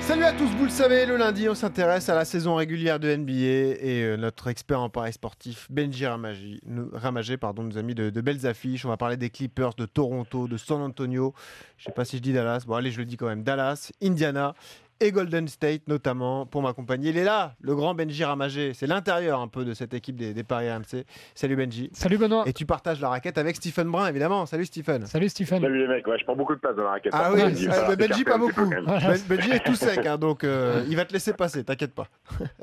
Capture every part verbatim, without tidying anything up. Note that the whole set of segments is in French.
Salut à tous, vous le savez, le lundi on s'intéresse à la saison régulière de N B A et euh, notre expert en paris sportif Benji Ramagé nous, Ramagé, pardon, nous a mis de, de belles affiches. On va parler des Clippers, de Toronto, de San Antonio, je sais pas si je dis Dallas, bon allez je le dis quand même, Dallas, Indiana et Golden State notamment pour m'accompagner. Il est là, le grand Benji Ramagé, c'est l'intérieur un peu de cette équipe des, des paris R M C. Salut Benji. Salut Benoît. Et tu partages la raquette avec Stephen Brun évidemment. Salut Stephen. Salut Stephen. Salut les mecs, ouais, je prends beaucoup de place dans la raquette. Ah oui, Benji, euh, voilà, Benji pas beaucoup. Voilà. Ben- Benji est tout sec, hein, donc euh, il va te laisser passer, t'inquiète pas.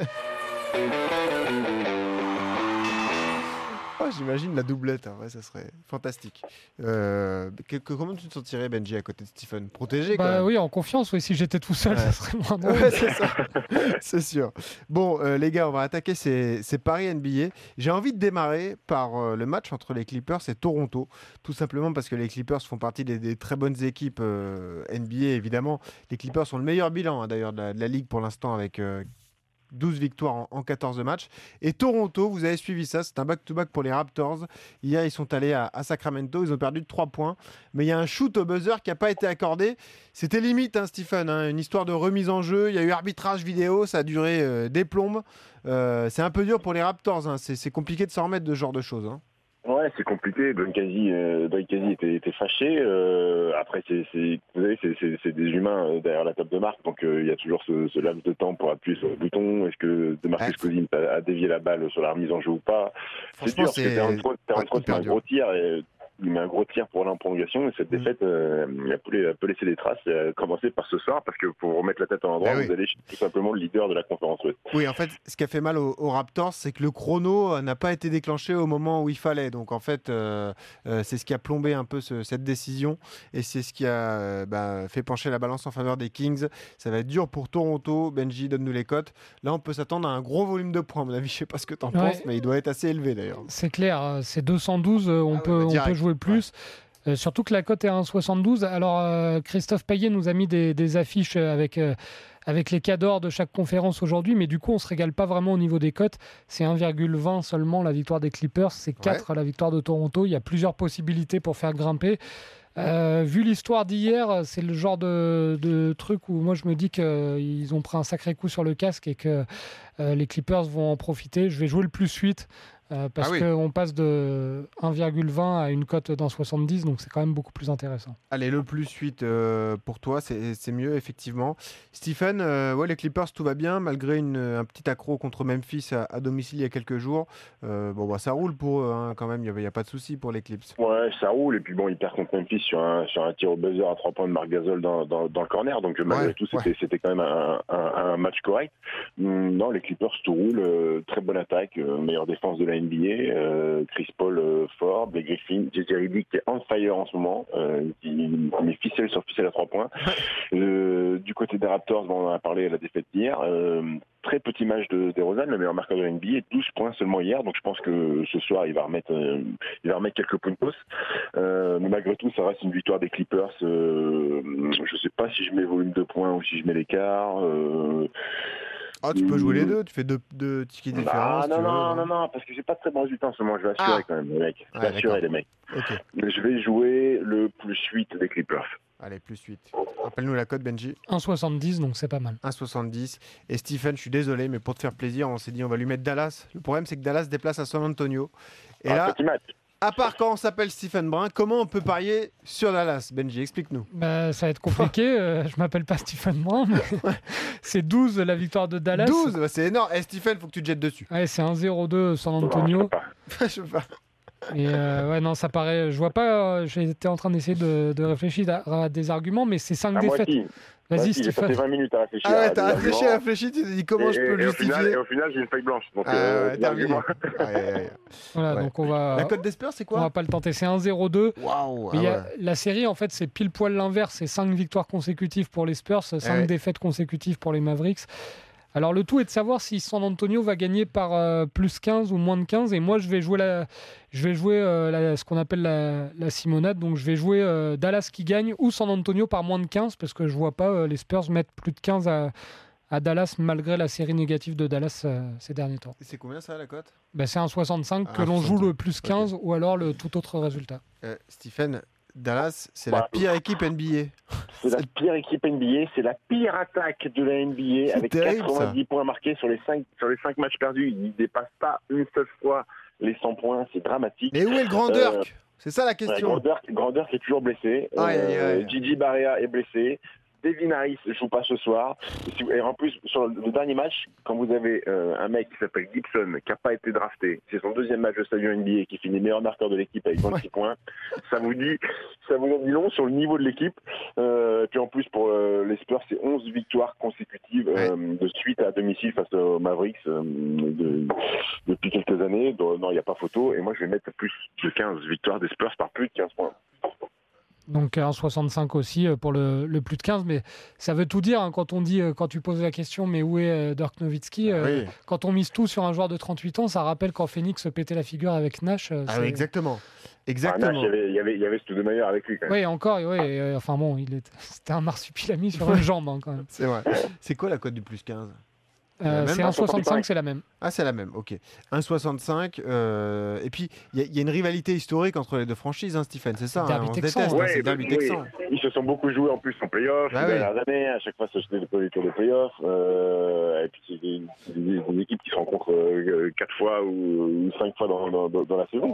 Oh, j'imagine la doublette, hein, ouais, ça serait fantastique. Euh, que- que- comment tu te sentirais, Benji, à côté de Stephen? Protégé quand Bah même. oui, en confiance, oui, si j'étais tout seul, Ouais. ça serait moins drôle. Ouais, c'est ça, c'est sûr. Bon, euh, les gars, on va attaquer ces, ces paris N B A. J'ai envie de démarrer par euh, le match entre les Clippers et Toronto, tout simplement parce que les Clippers font partie des, des très bonnes équipes euh, N B A, évidemment. Les Clippers ont le meilleur bilan, hein, d'ailleurs, de la, de la ligue pour l'instant, avec euh, douze victoires en, en quatorze matchs. Et Toronto, vous avez suivi ça, c'est un back-to-back pour les Raptors. Hier, ils sont allés à, à Sacramento, ils ont perdu de trois points. Mais il y a un shoot au buzzer qui n'a pas été accordé. C'était limite, hein, Stephen, hein, une histoire de remise en jeu. Il y a eu arbitrage vidéo, ça a duré euh, des plombes. Euh, c'est un peu dur pour les Raptors, hein. c'est, c'est compliqué de s'en remettre de ce genre de choses. Hein. Ouais, c'est compliqué. Don Kazi, euh, Don Kazi était, était fâché. Euh, après, c'est, c'est, vous savez, c'est, c'est, c'est des humains euh, derrière la table de marque, donc euh, il y a toujours ce, ce laps de temps pour appuyer sur le bouton. Est-ce que DeMarcus Ouais. Cousins a, a dévié la balle sur la remise en jeu ou pas? C'est Franchement, dur, parce que c'est Terrence Ross, Terrence ouais, Ross met hyper un dur. gros tir et il met un gros tir pour aller en prolongation. Et cette Mm. défaite, euh, elle, peut, elle peut laisser des traces. Et a commencé par ce soir, parce que pour remettre la tête en endroit, Eh oui. vous allez chez tout simplement le leader de la conférence Ouest. Oui, en fait, ce qui a fait mal aux, aux Raptors, c'est que le chrono euh, n'a pas été déclenché au moment où il fallait. Donc, en fait, euh, euh, c'est ce qui a plombé un peu ce- cette décision et c'est ce qui a euh, bah, fait pencher la balance en faveur des Kings. Ça va être dur pour Toronto. Benji, donne-nous les cotes. Là, on peut s'attendre à un gros volume de points. À mon avis, je sais pas ce que tu en Ouais. penses, mais il doit être assez élevé d'ailleurs. C'est clair, euh, c'est deux cent douze, euh, on, Ah ouais, peut, bah, on direct. peut jouer plus. Euh, surtout que la cote est à un virgule soixante-douze. Alors, euh, Christophe Payet nous a mis des, des affiches avec, euh, avec les cadors de chaque conférence aujourd'hui, mais du coup, on ne se régale pas vraiment au niveau des cotes. C'est un virgule vingt seulement la victoire des Clippers, c'est quatre la victoire de Toronto. Il y a plusieurs possibilités pour faire grimper. Euh, vu l'histoire d'hier, c'est le genre de, de truc où moi je me dis qu'ils ont pris un sacré coup sur le casque et que euh, les Clippers vont en profiter. Je vais jouer le plus huit. Euh, parce Ah oui. qu'on passe de un virgule vingt à une cote d'un soixante-dix, donc c'est quand même beaucoup plus intéressant. Allez, le plus huit euh, pour toi, c'est, c'est mieux, effectivement. Stephen, euh, ouais, les Clippers, tout va bien, malgré une, un petit accro contre Memphis à, à domicile il y a quelques jours. Euh, bon, bah, ça roule pour eux, hein, quand même, il n'y a, a pas de souci pour les Clips. Ouais, ça roule. Et puis bon, il perd contre Memphis sur un, sur un tir au buzzer à trois points de Marc Gasol dans, dans, dans le corner. Donc malgré Ouais, tout, c'était, ouais. c'était quand même un, un, un match correct. Hum, Non, les Clippers, tout roule. Euh, très bonne attaque, euh, meilleure défense de la N B A. Euh, Chris Paul euh, fort, Blake Griffin, J J Redick qui est on fire en ce moment. Euh, il met ficelle sur ficelle à trois points. Euh, du côté des Raptors, bon, on en a parlé à la défaite d'hier. Euh, Très petit match de DeRozan, le meilleur marqueur de la N B A, douze points seulement hier, donc je pense que ce soir il va remettre, euh, il va remettre quelques puntos. Euh, mais malgré tout, ça reste une victoire des Clippers. Euh, je sais pas si je mets volume de points ou si je mets l'écart. Euh, Ah, tu peux jouer les deux, tu fais deux, deux tickets bah, différents. si non, tu veux, non, non, non, parce que j'ai pas de très bons résultats en ce moment. Je vais assurer Ah. quand même, les mecs. Je vais Ouais, assurer, d'accord. les mecs. Ok, Je vais jouer le plus huit des Clippers. allez, plus huit. Rappelle-nous la cote, Benji. un virgule soixante-dix, donc c'est pas mal. un virgule soixante-dix. Et Stephen, je suis désolé, mais pour te faire plaisir, on s'est dit on va lui mettre Dallas. Le problème, c'est que Dallas se déplace à San Antonio. Et Ah, là, petit match. à part quand on s'appelle Stephen Brun, comment on peut parier sur Dallas, Benji? Explique-nous. Bah, ça va être compliqué. euh, je m'appelle pas Stephen Brun, mais c'est douze la victoire de Dallas. douze, bah, c'est énorme. Et Stephen, faut que tu te jettes dessus. Ouais, c'est un zéro deux San Non, je Antonio. peux pas. Je sais pas. Et euh, ouais, non, ça paraît. Je vois pas. euh, J'étais en train d'essayer de, de réfléchir à, à des arguments, mais c'est cinq À moi défaites. aussi. Vas-y, Moi aussi, j'ai passé Stéphane. vingt minutes à réfléchir. Ah à ouais, des t'as réfléchi, arguments. réfléchi, tu t'es dit comment et, je peux et, le et au final, justifier. et au final, j'ai une feuille blanche. Donc, Ah, euh, ouais, des terminé. arguments. Aïe, aïe, aïe. Voilà, Ouais. donc on va. La cote d'Esper, c'est On va quoi? pas le tenter. C'est un zéro deux. Waouh. Mais ah il y a- ouais. La série, en fait, c'est pile poil l'inverse. C'est cinq victoires consécutives pour les Spurs, cinq ouais. défaites consécutives pour les Mavericks. Alors, le tout est de savoir si San Antonio va gagner par euh, plus quinze ou moins de quinze. Et moi, je vais jouer, la, je vais jouer euh, la- ce qu'on appelle la, la Simonade. Donc, je vais jouer euh, Dallas qui gagne ou San Antonio par moins de quinze parce que je vois pas euh, les Spurs mettre plus de quinze à, à Dallas malgré la série négative de Dallas euh, ces derniers temps. Et c'est combien ça, la cote? Ben, c'est un soixante-cinq Ah, que l'on joue soixante-cinq. le plus quinze ou alors le tout autre résultat. Euh, Stephen, Dallas, c'est Bah, la pire équipe N B A. c'est la pire équipe N B A, c'est la pire attaque de la N B A avec terrible, quatre-vingt-dix ça. points marqués sur les cinq sur les cinq matchs perdus. Ils ne dépassent pas une seule fois les cent points, c'est dramatique. Mais où est le grand Euh, Dirk? C'est ça la Ouais, question. Grand Dirk, Grand Dirk est toujours blessé. Aïe, aïe, Euh, aïe. Gigi Barea est blessé. Devin Harris ne joue pas ce soir. Et, si vous- et en plus, sur le, le dernier match, quand vous avez euh, un mec qui s'appelle Gibson, qui n'a pas été drafté, c'est son deuxième match de stade N B A, qui finit meilleur marqueur de l'équipe avec vingt-six points, ça vous dit, ça vous en dit long sur le niveau de l'équipe. Euh, puis en plus, pour euh, les Spurs, c'est onze victoires consécutives euh, de suite à domicile face aux Mavericks euh, de- depuis quelques années. Donc, non, il n'y a pas photo. Et moi, je vais mettre plus de quinze victoires des Spurs par plus de quinze points. Donc un soixante-cinq aussi euh, pour le, le plus de quinze, mais ça veut tout dire hein, quand on dit, euh, quand tu poses la question, mais où est euh, Dirk Nowitzki euh, Oui. Quand on mise tout sur un joueur de trente-huit ans, ça rappelle quand Phoenix se pétait la figure avec Nash. euh, Ah c'est- oui, exactement. Ah, Exactement. Nash, il y avait, il y avait, il y avait Stoudemire avec lui quand même. Oui, encore, oui. euh, enfin bon, il est... c'était un marsupilami sur une jambe hein, quand même. C'est vrai. C'est quoi la cote du plus quinze? Euh, même c'est un un soixante-cinq, c'est la même. Ah, c'est la même, ok. un virgule soixante-cinq. Euh... Et puis, il y, y a une rivalité historique entre les deux franchises, hein, Stephen, c'est ça, Derby hein, on se texan, déteste, hein. hein, c'est derby oui. texan. Ils se sont beaucoup joués en plus en playoff Bah les oui. dernières années. À chaque fois, ça jetait des tours de playoff. Euh, et puis, c'est des, c'est des- des équipes qui se rencontrent euh, quatre fois ou, ou cinq fois dans, dans, dans la saison.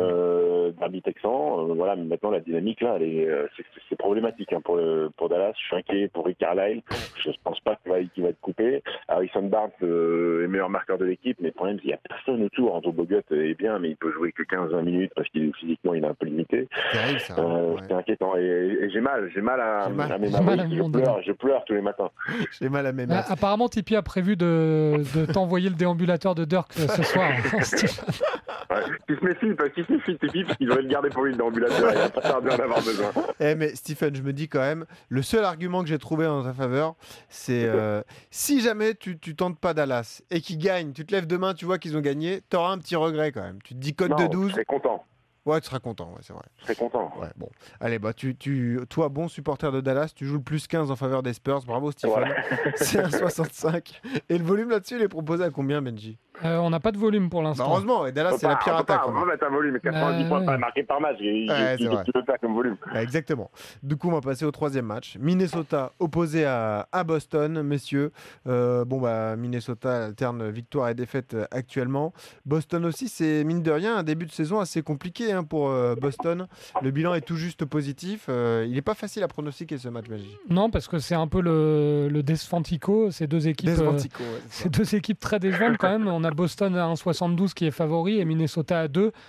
Euh, derby texan, euh, voilà, mais maintenant, la dynamique, là, elle est, euh, c'est, c'est problématique hein, pour, le, pour Dallas. Je suis inquiet pour Rick Carlisle. Je ne pense pas qu'il va, qu'il va être coupé. Harrison Barnes euh, est meilleur marqueur de l'équipe, mais le problème, c'est qu'il n'y a personne autour. Andrew Bogut est bien, mais il peut jouer que quinze vingt minutes parce qu'il physiquement, il est un peu limité. C'est terrible, ça. Euh, ouais. C'est inquiétant. Et, et j'ai mal, j'ai mal à, J'ai mal. à mes J'ai mal à Mavericks. mon Je dos. pleure, je pleure tous les matins. J'ai mal à mes Bah, mains. apparemment, Tipeee a prévu de, de t'envoyer le déambulateur de Dirk euh, ce soir. Steve. Ouais. Qui se méfie, parce qu'il se méfie, c'est parce qu'il devrait le garder pour lui, le déambulateur. Il va pas tarder d'en avoir besoin. Eh, mais Stephen, je me dis quand même, le seul argument que j'ai trouvé en ta faveur, c'est euh, si jamais tu, tu tentes pas Dallas et qu'ils gagnent, tu te lèves demain, tu vois qu'ils ont gagné, t'auras un petit regret quand même. Tu te dis cote Non, de je douze. serais content. Ouais, tu seras content, ouais, c'est vrai. Je serais content. Ouais, bon. Allez, bah, tu, tu, toi, bon supporter de Dallas, tu joues le plus quinze en faveur des Spurs. Bravo, Stephen. Voilà. C'est un soixante-cinq. Et le volume là-dessus, il est proposé à combien, Benji? Euh, on n'a pas de volume pour Bah, l'instant. heureusement, et Dallas, c'est la pire on peut attaque. pas, quand on même. va mettre un volume, quatre-vingt-dix Bah, points ouais. pas marqués par match. Il Ouais, il- c'est vrai. il le faire comme volume. Ouais, exactement. Du coup, on va passer au troisième match. Minnesota opposé à, à Boston, messieurs. Euh, bon, bah, Minnesota alterne victoire et défaite euh, actuellement. Boston aussi, c'est mine de rien un début de saison assez compliqué hein, pour euh, Boston. Le bilan est tout juste positif. Euh, il n'est pas facile à pronostiquer ce match, Magie. Non, parce que c'est un peu le, le Desfantico, ces deux équipes. euh, Desvantico, ouais, c'est ça. Ces deux équipes très décevantes quand même. On a Boston à un virgule soixante-douze qui est favori et Minnesota à deux.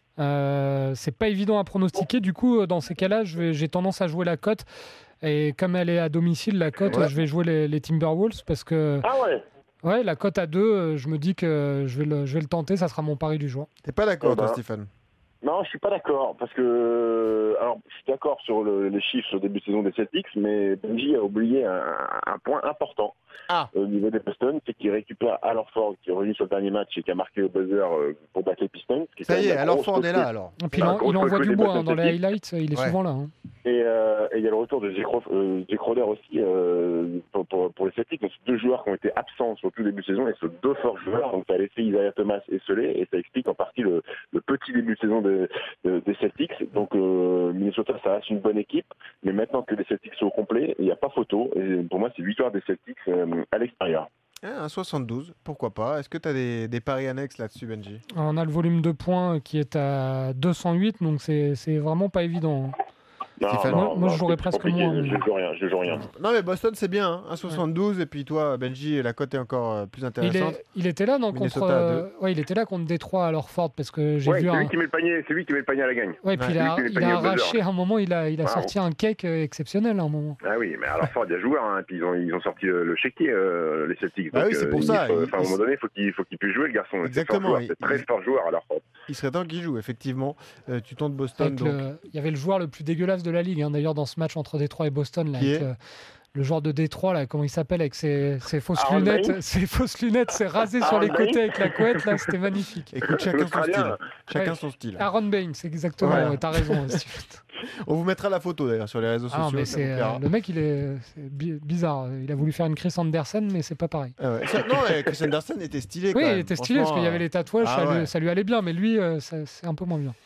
Euh, c'est pas évident à pronostiquer. Du coup, dans ces cas-là, je vais- j'ai tendance à jouer la cote. Et comme elle est à domicile, la cote, Ouais. je vais jouer les, les Timberwolves parce que Ah ouais. ouais, la cote à deux, euh, je me dis que je vais le, je vais le tenter. Ça sera mon pari du jour. T'es pas d'accord, Eh ben, toi, Stephen? Non, je suis pas d'accord parce que alors je suis d'accord sur le- les chiffres au début de saison des Celtics, mais Benji a oublié un, un point important Ah. au niveau des Pistons, c'est qu'il récupère Al Horford qui est revenu sur le dernier match et qui a marqué au buzzer euh, pour battre les Pistons. ce qui est Ça quand y même est, la alors grosse Ford est là, recrue. alors. Et puis il, Ah, en- il grosse envoie recrue du des bois Boston hein, dans les Celtics. highlights. Il est Ouais. souvent là. hein. Et euh, et il y a le retour de Jake Craw- euh, Jake Crowder aussi euh, pour, pour, pour les Celtics. Donc, c'est deux joueurs qui ont été absents sur tout début de saison et ce sont deux forts joueurs. Donc ça a laissé Isaiah Thomas esselé et ça explique en partie le, le petit début de saison de, de- des Celtics. Donc euh, Minnesota, ça reste une bonne équipe, mais maintenant que les Celtics sont au complet, il n'y a pas photo. Et pour moi, c'est victoire des Celtics euh, à l'extérieur. Ah, un soixante-douze, pourquoi pas. Est-ce que tu as des, des paris annexes là-dessus, Benji? On a le volume de points qui est à deux cent huit, donc c'est c'est vraiment pas évident. hein. Non, Stéphane, moi- moi, je c'est jouerais plus presque compliqué. moins, mais- Je joue rien, je joue rien. Non, mais Boston, c'est bien. Hein, un soixante-douze, et puis toi, Benji, la cote est encore euh, plus Il, intéressante. est- il était là non, Minnesota contre, à euh, ouais, il était là contre Détroit à Lorford parce que j'ai Ouais, vu c'est un. lui qui met le panier, c'est lui qui met le panier à la gagne. Ouais, puis Ouais, il a, lui qui met le il panier a au buzzer. arraché à un moment, il a, il a Wow. sorti un cake euh, exceptionnel à un moment. Ah oui, mais alors Ford, il y a joueur, hein, puis ils ont, ils ont sorti le, le chéquier, euh, les Celtics. Bah Donc, oui, c'est euh, pour il ça, faut- il- Enfin, à un il- moment donné, faut qu'il faut qu'il puisse jouer, le garçon. Exactement, C'est il- un très il- fort joueur, alors Ford. Il serait temps qu'il joue, effectivement. Euh, tu tentes Boston, Avec donc. le- il y avait le joueur le plus dégueulasse de la ligue, hein, d'ailleurs, dans ce match entre Détroit et Boston. Là, Qui avec, est euh, le joueur de Détroit, là, comment il s'appelle, avec ses, ses fausses Aaron lunettes. Baines Ses fausses lunettes, s'est rasé sur Aaron les côtés Baines avec la couette, là, c'était magnifique. Écoute, chacun son style. L'Australien. Chacun Ouais. son style. Aaron Baines, c'est exactement, Ouais. ouais, t'as raison. Steve. On vous mettra la photo d'ailleurs sur les réseaux Ah non, sociaux. mais ça c'est, vous euh, plaira. le mec, il est, c'est bi- bizarre. Il a voulu faire une Chris Anderson, mais c'est pas pareil. Ah ouais. Ça- non, mais Chris Anderson était stylé. Oui, quand il même. était stylé parce qu'il y avait les tatouages, Ah ça, lui, ouais. ça lui allait bien, mais lui, euh, ça- c'est un peu moins bien.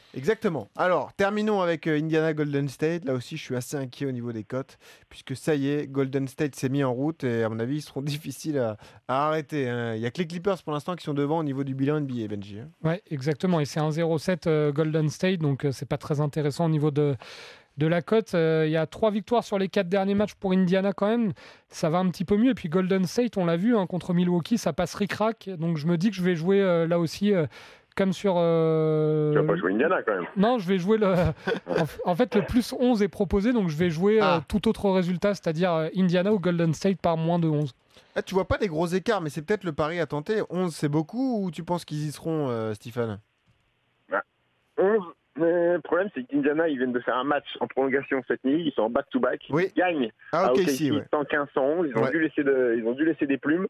Exactement. Alors, terminons avec euh, Indiana Golden State. Là aussi, je suis assez inquiet au niveau des cotes, puisque ça y est, Golden State s'est mis en route et à mon avis, ils seront difficiles à, à arrêter. Hein. Il n'y a que les Clippers pour l'instant qui sont devant au niveau du bilan N B A, Benji. Hein. Oui, exactement. Et c'est un zéro sept euh, Golden State, donc euh, c'est pas très intéressant au niveau de, de la cote. Euh, Il y a trois victoires sur les quatre derniers matchs pour Indiana quand même. Ça va un petit peu mieux. Et puis Golden State, on l'a vu, hein, contre Milwaukee, ça passe ric-rac. Donc je me dis que je vais jouer euh, là aussi... Euh, comme sur... Euh... Tu vas pas jouer Indiana quand même. Non, je vais jouer le... en fait, le plus onze est proposé, donc je vais jouer ah. euh, tout autre résultat, c'est-à-dire euh, Indiana ou Golden State par moins de onze. Ah, tu vois pas des gros écarts, mais c'est peut-être le pari à tenter. onze, c'est beaucoup ou tu penses qu'ils y seront, euh, Stéphane? bah, onze, mais le problème, c'est qu'Indiana, ils viennent de faire un match en prolongation cette nuit. Ils sont en back-to-back. Oui. Ils gagnent Ah, à ok, O K C si, ouais. cent quinze cent onze. Ils ont, Ouais. dû laisser de, ils ont dû laisser des plumes.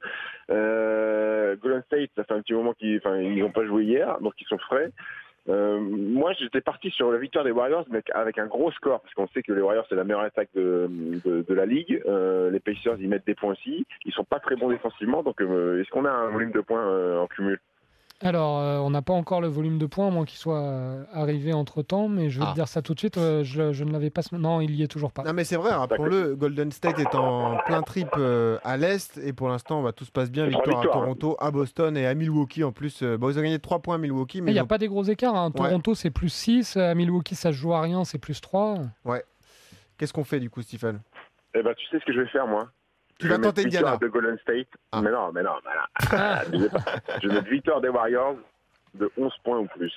Euh, Golden State, ça fait un petit moment qu'ils enfin, ils n'ont pas joué hier, donc ils sont frais. Euh, moi, j'étais parti sur la victoire des Warriors, mais avec un gros score, parce qu'on sait que les Warriors, c'est la meilleure attaque de, de, de la ligue. Euh, les Pacers, ils mettent des points aussi. Ils sont pas très bons défensivement, donc euh, est-ce qu'on a un volume de points euh, en cumul? Alors, euh, on n'a pas encore le volume de points, à moins qu'il soit euh, arrivé entre-temps, mais je vais Ah. te dire ça tout de suite. euh, je, je ne l'avais pas... Non, il y est toujours pas. Non, mais c'est vrai, rappelons-le, Golden State est en plein trip euh, à l'Est et pour l'instant, bah, tout se passe bien. C'est trois Victoire à victoires, Toronto, à Boston et à Milwaukee en plus. Euh, bon, ils ont gagné trois points à Milwaukee, mais Il n'y ils a ont- pas des gros écarts. Hein. Ouais. Toronto, c'est plus six. À Milwaukee, ça se joue à rien, c'est plus trois. qu'est-ce qu'on fait du coup, Stephen? Eh ben, tu sais ce que je vais faire, moi? Tu Je vas vais mettre tenter Indiana. victoire de Golden State. Ah. Mais non, mais non, mais non. Ah, je vais pas. Je vais mettre victoire des Warriors de onze points ou plus.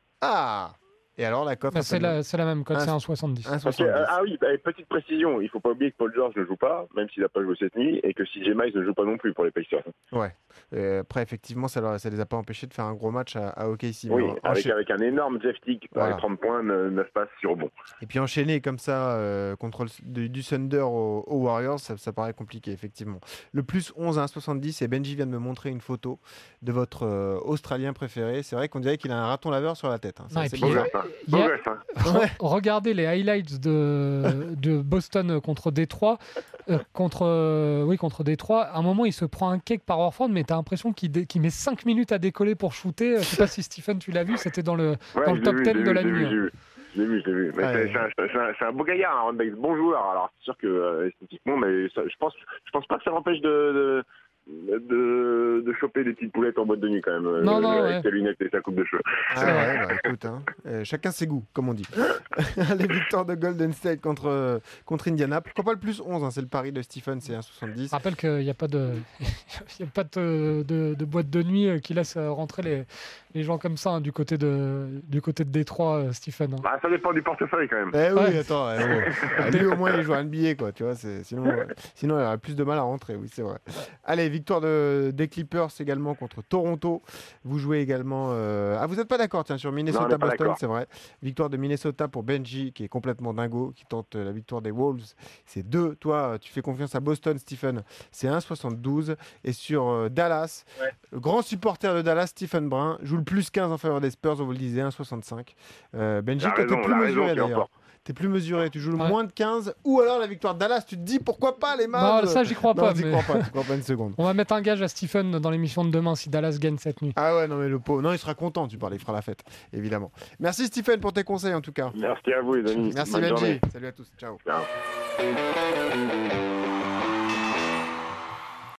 Ah! Et alors la cote? Bah, c'est, la, c'est la même cote, Un- c'est un soixante-dix. un Ok, soixante-dix. euh, ah oui, bah, petite précision, il faut pas oublier que Paul George ne joue pas, même s'il n'a pas joué cette nuit, et que C J Miles ne joue pas non plus pour les Pacers. Ouais. Euh, après, effectivement, ça ne les a pas empêchés de faire un gros match à, à O K C. mais Oui, en- avec, encha- avec un énorme Jeff Teague, Voilà. avec trente points, neuf passes sur bon. Et puis enchaîner comme ça euh, contre le, du, du Thunder aux au Warriors, ça, ça paraît compliqué, effectivement. Le plus onze à un soixante-dix, et Benji vient de me montrer une photo de votre euh, Australien préféré. C'est vrai qu'on dirait qu'il a un raton laveur sur la tête. Hein. C'est Non, et assez puis, Beau bizarre. gosse, hein. il y Beau a- gosse, hein. Re- Regardez les highlights de, de Boston contre Détroit. Euh, contre, euh, oui, contre Détroit. À un moment, il se prend un cake par Horford, mais tu as l'impression qu'il, dé- qu'il met cinq minutes à décoller pour shooter. Je sais pas si Stephen, tu l'as vu, c'était dans le, Ouais, dans le je l'ai top vu, dix je l'ai de vu, la je l'ai nuit. vu, hein. je l'ai vu. Je l'ai vu, je l'ai vu. Mais Ouais. c'est, c'est un, c'est, un, c'est un beau gaillard, un runback, bon joueur. Alors, c'est sûr que euh, esthétiquement, mais ça, je pense, je pense pas que ça l'empêche de, de, de, de choper des petites poulettes en boîte de nuit quand même. euh, Non, non, avec ouais. ses lunettes et sa coupe de cheveux. Ah ouais, bah, écoute, hein, euh, chacun ses goûts, comme on dit. Les victoires de Golden State contre, euh, contre Indiana. Pourquoi pas le plus onze, hein, c'est le pari de Stephen, c'est un soixante-dix. Je rappelle qu'il n'y a pas de, il y a pas de, de, de boîte de nuit euh, qui laisse euh, rentrer les, les gens comme ça hein, du côté de, du côté de Détroit, euh, Stephen. hein. Bah, ça dépend du portefeuille quand même. Eh oui, Ouais. attends, eh, oh. Ah, lui au moins il joue à N B A quoi, tu vois, c'est... Sinon, ouais. Sinon il aurait plus de mal à rentrer, oui c'est vrai. Allez, victoire de... des Clippers également contre Toronto. Vous jouez également, euh... ah vous n'êtes pas d'accord tiens sur Non, on Minnesota n'est pas Boston, d'accord. c'est vrai. Victoire de Minnesota pour Benji qui est complètement dingo, qui tente euh, la victoire des Wolves. C'est deux. Toi tu fais confiance à Boston, Stephen. C'est un soixante-douze et sur euh, Dallas, Ouais. le grand supporter de Dallas, Stephen Brun joue le plus quinze en faveur des Spurs, on vous le disait, un soixante-cinq. Euh, Benji, La toi t'es raison, plus la raison mesuré qui d'ailleurs. emporte. T'es plus mesuré, tu joues le Ouais. moins de quinze ou alors la victoire de Dallas, tu te dis pourquoi pas les Non, Mavs. ça, j'y crois Non, pas. t'y mais- crois pas, t'y crois pas une seconde. On va mettre un gage à Stephen dans l'émission de demain si Dallas gagne cette nuit. Ah ouais, non mais le pauvre, non il sera content, tu parles, il fera la fête, évidemment. Merci Stephen pour tes conseils en tout cas. Merci à vous les amis. Merci Bonne Benji, journée. salut à tous, ciao. Ciao.